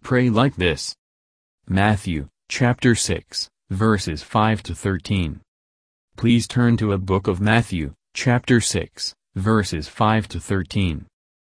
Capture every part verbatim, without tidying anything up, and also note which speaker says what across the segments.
Speaker 1: pray like this. Matthew, chapter six, verses five to thirteen. Please turn to a book of Matthew, chapter six, verses five to thirteen.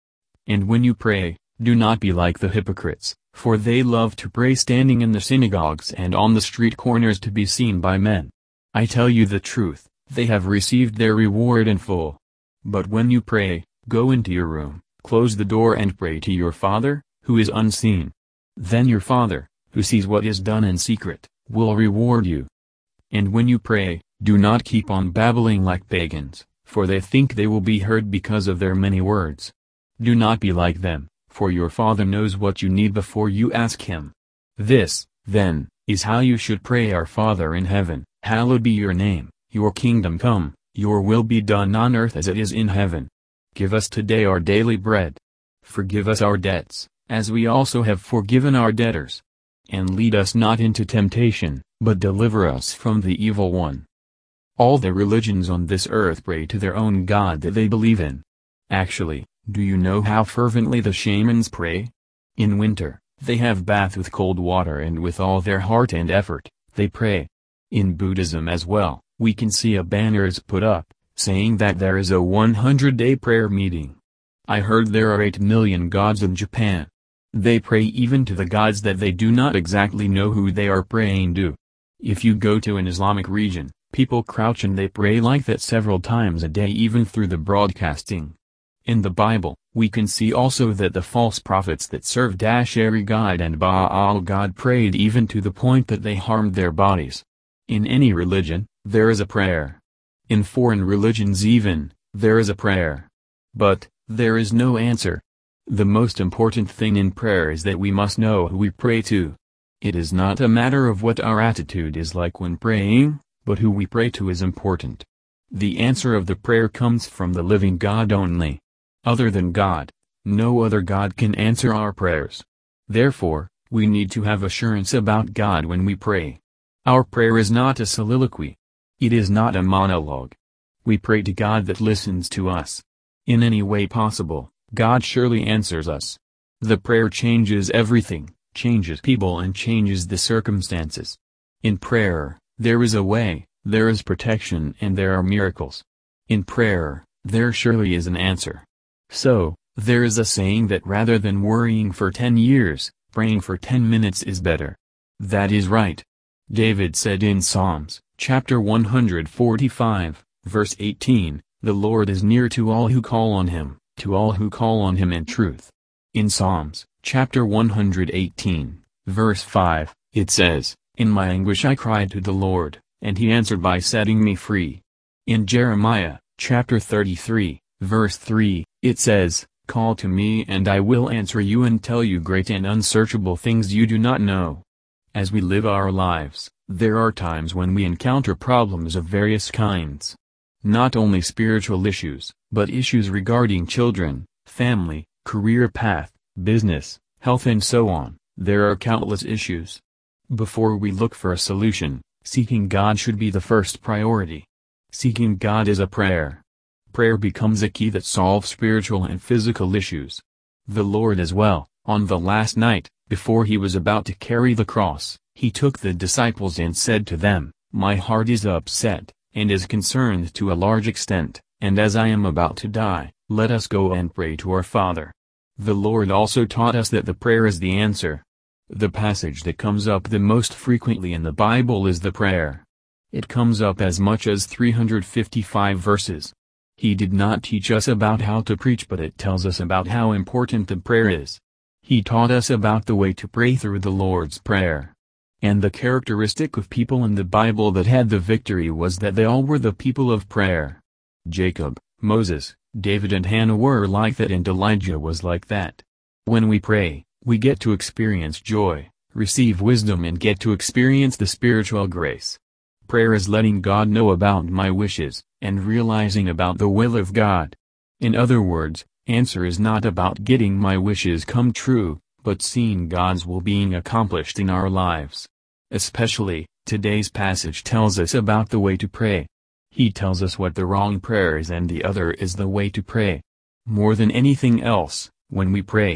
Speaker 1: And when you pray, do not be like the hypocrites, for they love to pray standing in the synagogues and on the street corners to be seen by men. I tell you the truth, they have received their reward in full. But when you pray, go into your room, close the door and pray to your Father, who is unseen. Then your Father, who sees what is done in secret, will reward you. And when you pray, do not keep on babbling like pagans, for they think they will be heard because of their many words. Do not be like them, for your Father knows what you need before you ask Him. This, then, is how you should pray: Our Father in heaven, hallowed be your name, your kingdom come, your will be done on earth as it is in heaven. Give us today our daily bread. Forgive us our debts, as we also have forgiven our debtors. And lead us not into temptation, but deliver us from the evil one. All the religions on this earth pray to their own god that they believe in. Actually, do you know how fervently the shamans pray? In winter, they have bath with cold water, and with all their heart and effort, they pray. In Buddhism as well, we can see a banner is put up, saying that there is a one hundred day prayer meeting. I heard there are eight million gods in Japan. They pray even to the gods that they do not exactly know who they are praying to. If you go to an Islamic region, people crouch and they pray like that several times a day, even through the broadcasting. In the Bible, we can see also that the false prophets that served Asheri God and Baal God prayed even to the point that they harmed their bodies. In any religion, there is a prayer. In foreign religions even, there is a prayer. But, there is no answer. The most important thing in prayer is that we must know who we pray to. It is not a matter of what our attitude is like when praying, but who we pray to is important. The answer of the prayer comes from the living God only. Other than God, no other God can answer our prayers. Therefore, we need to have assurance about God when we pray. Our prayer is not a soliloquy. It is not a monologue. We pray to God that listens to us. In any way possible, God surely answers us. The prayer changes everything, changes people and changes the circumstances. In prayer, there is a way, there is protection, and there are miracles. In prayer, there surely is an answer. So, there is a saying that rather than worrying for ten years, praying for ten minutes is better. That is right. David said in Psalms, chapter one hundred forty-five, verse eighteen, "The Lord is near to all who call on Him, to all who call on Him in truth." In Psalms, chapter one hundred eighteen, verse five, it says, "In my anguish I cried to the Lord, and He answered by setting me free." In Jeremiah, chapter thirty-three, verse three, it says, "Call to me and I will answer you and tell you great and unsearchable things you do not know." As we live our lives, there are times when we encounter problems of various kinds. Not only spiritual issues, but issues regarding children, family, career path, business, health and so on. There are countless issues. Before we look for a solution, seeking God should be the first priority. Seeking God is a prayer. Prayer becomes a key that solves spiritual and physical issues. The Lord as well, on the last night, before He was about to carry the cross, He took the disciples and said to them, "My heart is upset, and is concerned to a large extent, and as I am about to die, let us go and pray to our Father." The Lord also taught us that the prayer is the answer. The passage that comes up the most frequently in the Bible is the prayer. It comes up as much as three hundred fifty-five verses. He did not teach us about how to preach, but it tells us about how important the prayer is. He taught us about the way to pray through the Lord's Prayer. And the characteristic of people in the Bible that had the victory was that they all were the people of prayer. Jacob, Moses, David and Hannah were like that, and Elijah was like that. When we pray, we get to experience joy, receive wisdom and get to experience the spiritual grace. Prayer is letting God know about my wishes, and realizing about the will of God. In other words, answer is not about getting my wishes come true, but seeing God's will being accomplished in our lives. Especially, today's passage tells us about the way to pray. He tells us what the wrong prayer is and the other is the way to pray. More than anything else, when we pray, please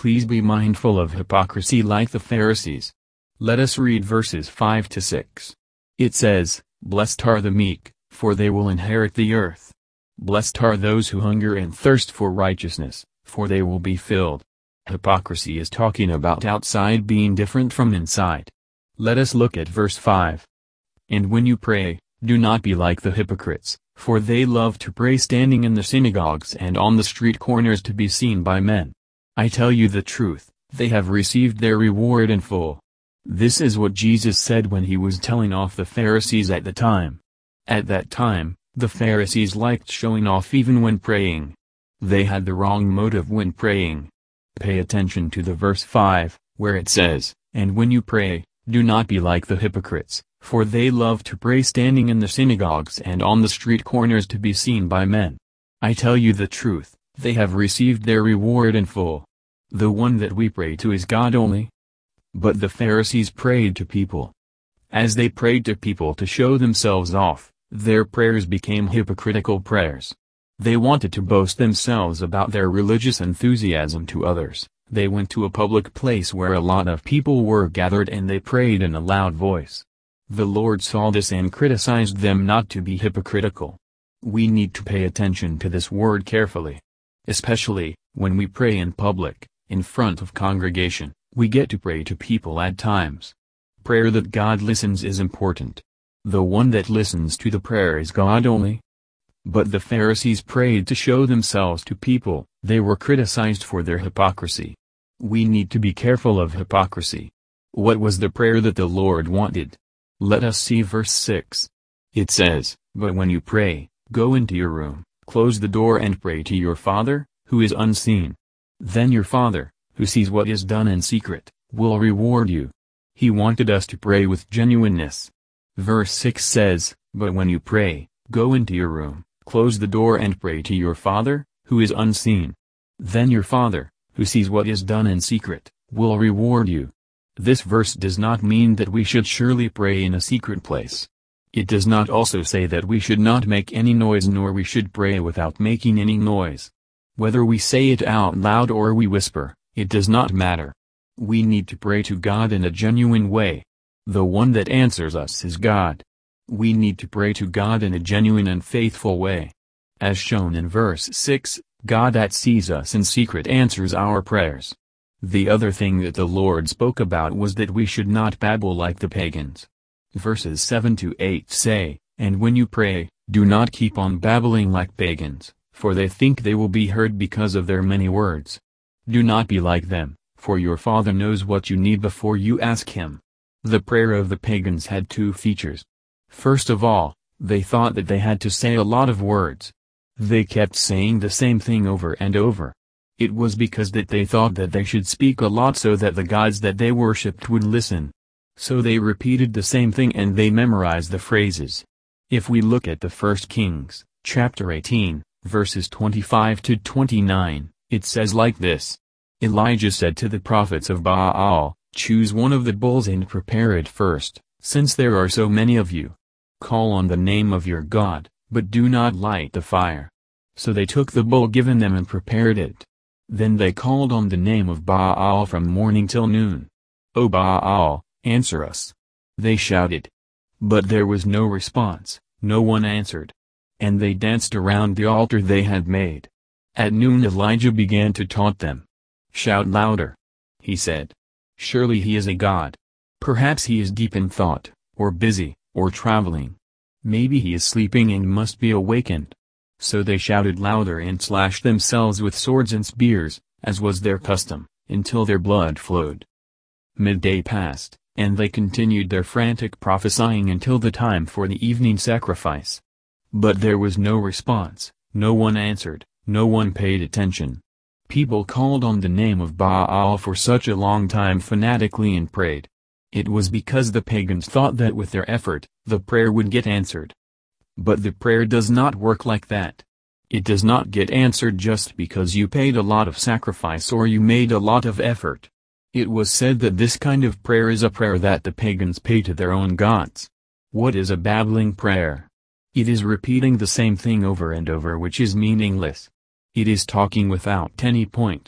Speaker 1: please be mindful of hypocrisy like the Pharisees. Let us read verses five to six. It says, "Blessed are the meek, for they will inherit the earth. Blessed are those who hunger and thirst for righteousness, for they will be filled." Hypocrisy is talking about outside being different from inside. Let us look at verse five. "And when you pray, do not be like the hypocrites, for they love to pray standing in the synagogues and on the street corners to be seen by men. I tell you the truth, they have received their reward in full." This is what Jesus said when he was telling off the Pharisees at the time. At that time, the Pharisees liked showing off even when praying. They had the wrong motive when praying. Pay attention to the verse five, where it says, "And when you pray, do not be like the hypocrites, for they love to pray standing in the synagogues and on the street corners to be seen by men. I tell you the truth, they have received their reward in full." The one that we pray to is God only. But the Pharisees prayed to people. As they prayed to people to show themselves off, their prayers became hypocritical prayers. They wanted to boast themselves about their religious enthusiasm to others. They went to a public place where a lot of people were gathered and they prayed in a loud voice. The Lord saw this and criticized them not to be hypocritical. We need to pay attention to this word carefully. Especially, when we pray in public, in front of congregation, we get to pray to people at times. Prayer that God listens is important. The one that listens to the prayer is God only. But the Pharisees prayed to show themselves to people. They were criticized for their hypocrisy. We need to be careful of hypocrisy. What was the prayer that the Lord wanted? Let us see verse six. It says, "But when you pray, go into your room, close the door and pray to your Father, who is unseen. Then your Father, who sees what is done in secret, will reward you." He wanted us to pray with genuineness. Verse six says, "But when you pray, go into your room, close the door and pray to your Father, who is unseen. Then your Father, who sees what is done in secret, will reward you." This verse does not mean that we should surely pray in a secret place. It does not also say that we should not make any noise nor we should pray without making any noise. Whether we say it out loud or we whisper, it does not matter. We need to pray to God in a genuine way. The one that answers us is God. We need to pray to God in a genuine and faithful way. As shown in verse six, God that sees us in secret answers our prayers. The other thing that the Lord spoke about was that we should not babble like the pagans. Verses seven to eight say, "And when you pray, do not keep on babbling like pagans, for they think they will be heard because of their many words. Do not be like them, for your Father knows what you need before you ask Him." The prayer of the pagans had two features. First of all, they thought that they had to say a lot of words. They kept saying the same thing over and over. It was because that they thought that they should speak a lot so that the gods that they worshipped would listen. So they repeated the same thing and they memorized the phrases. If we look at the First Kings, chapter eighteen, verses twenty-five to twenty-nine, it says like this. Elijah said to the prophets of Baal, "Choose one of the bulls and prepare it first, since there are so many of you. Call on the name of your God, but do not light the fire." So they took the bull given them and prepared it. Then they called on the name of Baal from morning till noon. "O Baal, answer us." They shouted. But there was no response, no one answered. And they danced around the altar they had made. At noon Elijah began to taunt them. "Shout louder," he said. "Surely he is a god. Perhaps he is deep in thought, or busy, or traveling. Maybe he is sleeping and must be awakened." So they shouted louder and slashed themselves with swords and spears, as was their custom, until their blood flowed. Midday passed, and they continued their frantic prophesying until the time for the evening sacrifice. But there was no response, no one answered, no one paid attention. People called on the name of Baal for such a long time fanatically and prayed. It was because the pagans thought that with their effort, the prayer would get answered. But the prayer does not work like that. It does not get answered just because you paid a lot of sacrifice or you made a lot of effort. It was said that this kind of prayer is a prayer that the pagans pay to their own gods. What is a babbling prayer? It is repeating the same thing over and over which is meaningless. It is talking without any point.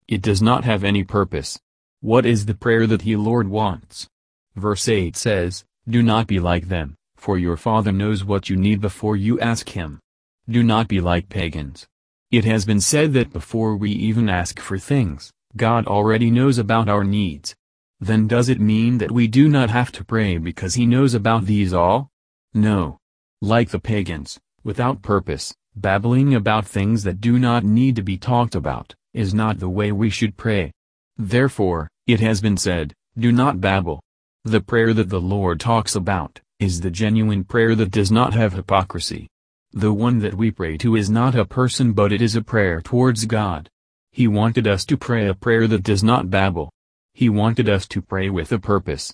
Speaker 1: It does not have any purpose. What is the prayer that He Lord wants? Verse eight says, "Do not be like them, for your Father knows what you need before you ask Him." Do not be like pagans. It has been said that before we even ask for things, God already knows about our needs. Then does it mean that we do not have to pray because He knows about these all? No. Like the pagans, without purpose, babbling about things that do not need to be talked about, is not the way we should pray. Therefore, it has been said, do not babble. The prayer that the Lord talks about, is the genuine prayer that does not have hypocrisy. The one that we pray to is not a person but it is a prayer towards God. He wanted us to pray a prayer that does not babble. He wanted us to pray with a purpose.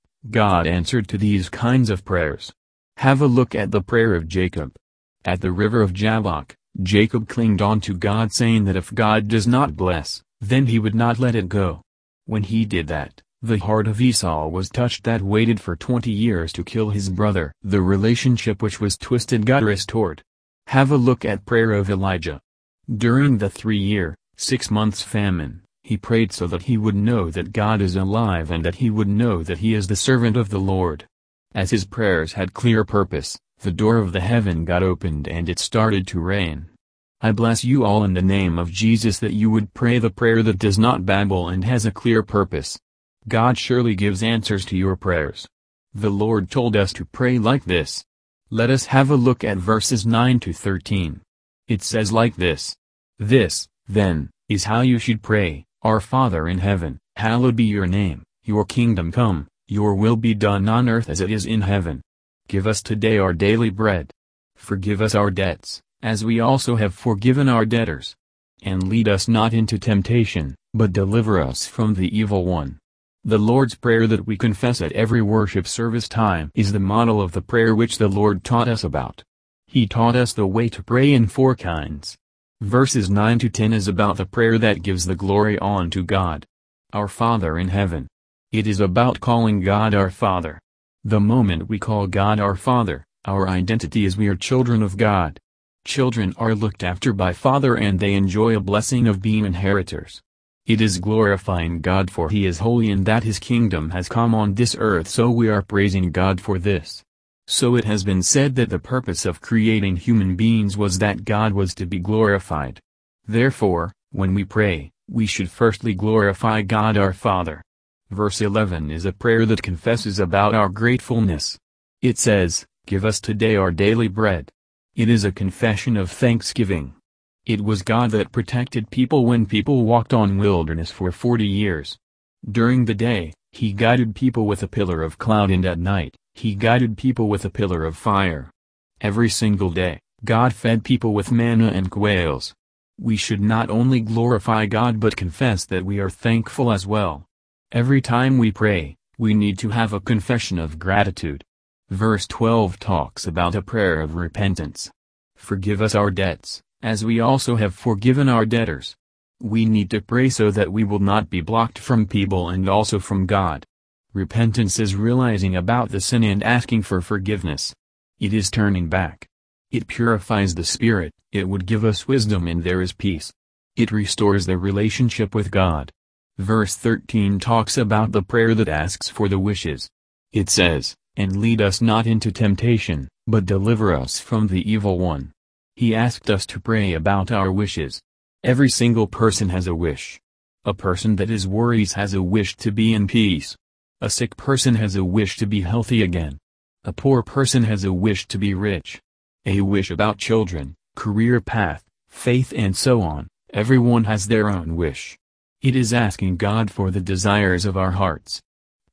Speaker 1: God answered to these kinds of prayers. Have a look at the prayer of Jacob. At the river of Jabbok, Jacob clinged on to God saying that if God does not bless, then he would not let it go. When he did that, the heart of Esau was touched that waited for twenty years to kill his brother. The relationship which was twisted got restored. Have a look at prayer of Elijah. During the three-year, six-months famine, he prayed so that he would know that God is alive and that he would know that he is the servant of the Lord. As his prayers had clear purpose, the door of the heaven got opened and it started to rain. I bless you all in the name of Jesus that you would pray the prayer that does not babble and has a clear purpose. God surely gives answers to your prayers. The Lord told us to pray like this. Let us have a look at verses nine to thirteen. It says like this. This, then, is how you should pray, Our Father in heaven, hallowed be your name, your kingdom come, your will be done on earth as it is in heaven. Give us today our daily bread. Forgive us our debts, as we also have forgiven our debtors. And lead us not into temptation, but deliver us from the evil one. The Lord's Prayer that we confess at every worship service time is the model of the prayer which the Lord taught us about. He taught us the way to pray in four kinds. Verses nine to ten is about the prayer that gives the glory on to God. Our Father in heaven. It is about calling God our Father. The moment we call God our Father, our identity is we are children of God. Children are looked after by Father and they enjoy a blessing of being inheritors. It is glorifying God for He is holy and that His kingdom has come on this earth, so we are praising God for this. So it has been said that the purpose of creating human beings was that God was to be glorified. Therefore, when we pray, we should firstly glorify God our Father. Verse eleven is a prayer that confesses about our gratefulness. It says, "Give us today our daily bread." It is a confession of thanksgiving. It was God that protected people when people walked on wilderness for forty years. During the day, He guided people with a pillar of cloud and at night, He guided people with a pillar of fire. Every single day, God fed people with manna and quails. We should not only glorify God but confess that we are thankful as well. Every time we pray, we need to have a confession of gratitude. Verse twelve talks about a prayer of repentance. Forgive us our debts, as we also have forgiven our debtors. We need to pray so that we will not be blocked from people and also from God. Repentance is realizing about the sin and asking for forgiveness. It is turning back. It purifies the spirit, it would give us wisdom and there is peace. It restores the relationship with God. Verse thirteen talks about the prayer that asks for the wishes. It says, "And lead us not into temptation, but deliver us from the evil one." He asked us to pray about our wishes. Every single person has a wish. A person that is worries has a wish to be in peace. A sick person has a wish to be healthy again. A poor person has a wish to be rich. A wish about children, career path, faith and so on. Everyone has their own wish. It is asking God for the desires of our hearts.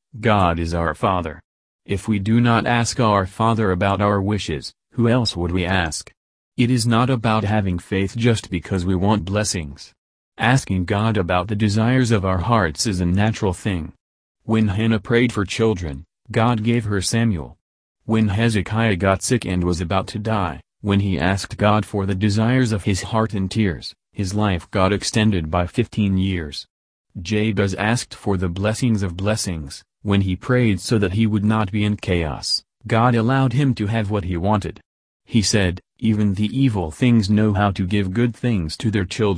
Speaker 1: God is our Father. If we do not ask our Father about our wishes, who else would we ask? It is not about having faith just because we want blessings. Asking God about the desires of our hearts is a natural thing. When Hannah prayed for children, God gave her Samuel. When Hezekiah got sick and was about to die, when he asked God for the desires of his heart in tears, his life got extended by fifteen years. Jabez asked for the blessings of blessings. When he prayed so that he would not be in chaos, God allowed him to have what he wanted. He said, "Even the evil things know how to give good things to their children,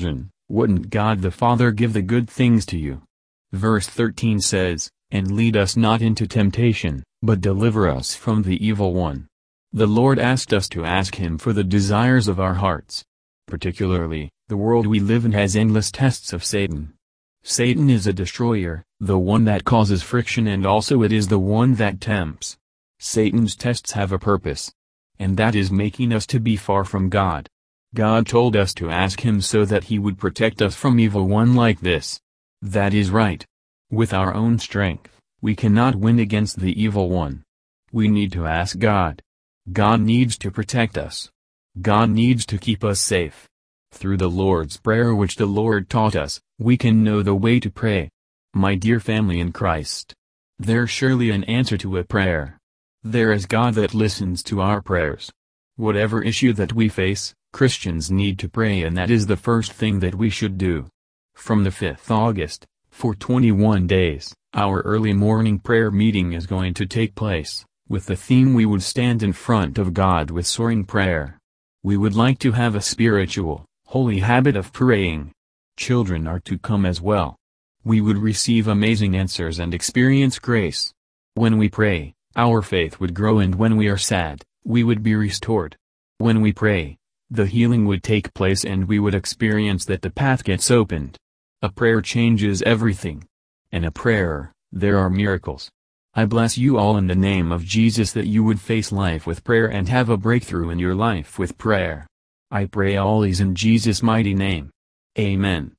Speaker 1: Wouldn't God the Father give the good things to you? Verse thirteen says, "And lead us not into temptation, but deliver us from the evil one." The Lord asked us to ask Him for the desires of our hearts. Particularly, the world we live in has endless tests of Satan. Satan is a destroyer, the one that causes friction, and also it is the one that tempts. Satan's tests have a purpose. And that is making us to be far from God. God told us to ask Him so that He would protect us from evil one like this. That is right. With our own strength, we cannot win against the evil one. We need to ask God. God needs to protect us. God needs to keep us safe. Through the Lord's Prayer which the Lord taught us, we can know the way to pray. My dear family in Christ, there's surely an answer to a prayer. There is God that listens to our prayers. Whatever issue that we face, Christians need to pray, and that is the first thing that we should do. From the fifth of August, for twenty-one days, our early morning prayer meeting is going to take place, with the theme "We would stand in front of God with soaring prayer." We would like to have a spiritual, holy habit of praying. Children are to come as well. We would receive amazing answers and experience grace. When we pray, our faith would grow, and when we are sad, we would be restored. When we pray, the healing would take place, and we would experience that the path gets opened. A prayer changes everything. In a prayer, there are miracles. I bless you all in the name of Jesus that you would face life with prayer and have a breakthrough in your life with prayer. I pray all these in Jesus' mighty name. Amen.